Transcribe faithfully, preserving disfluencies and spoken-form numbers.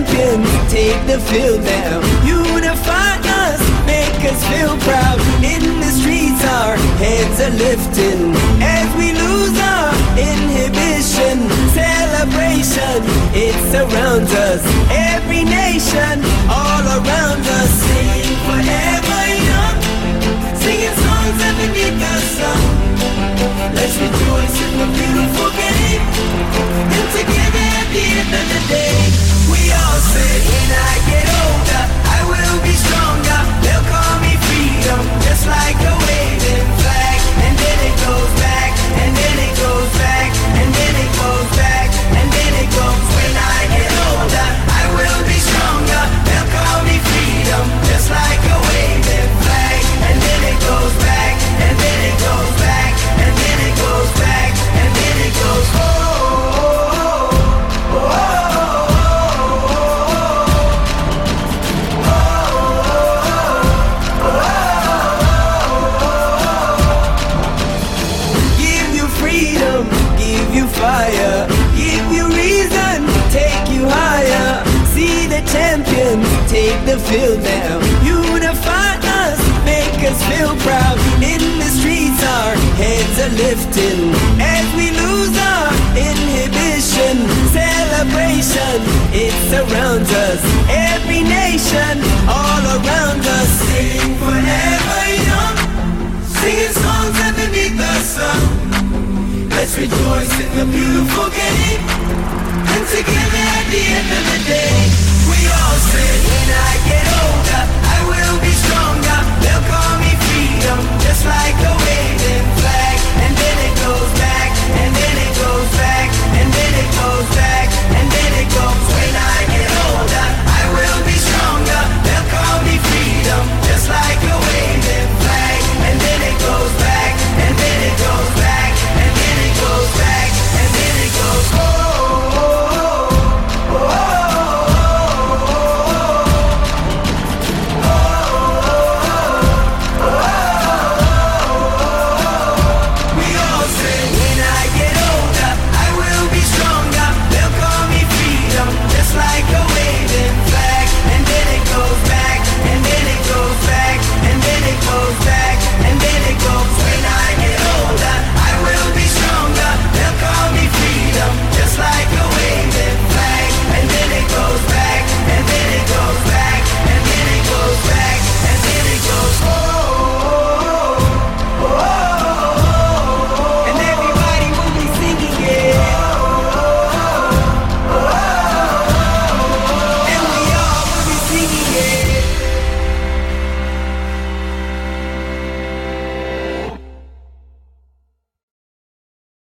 champions take the field now. Unify us, make us feel proud. In the streets our heads are lifting as we lose our inhibition. Celebration, it surrounds us. Every nation, all around us. Sing forever young, singing songs underneath the sun. Let's rejoice in the beautiful game, and together at the end of the day, we all say, when I get older, I will be stronger. They'll call me freedom, just like a waving flag. And then it goes back, and then it goes back, and then it goes back, and then it goes. When I get older, I will be stronger. They'll call me freedom, just like a waving flag. And then it goes back, and then it goes back, and then it goes back, and then it goes. Oh, oh, oh, fire, give you reason, take you higher. See the champions take the field now. Unify us, make us feel proud. In the streets our heads are lifting as we lose our inhibition. Celebration, it surrounds us. Every nation, all around us. Sing forever young, singing songs underneath the sun. Let's rejoice in the beautiful game, and together at the end of the day, we all say, when I get older, I will be stronger. They'll call me freedom, just like a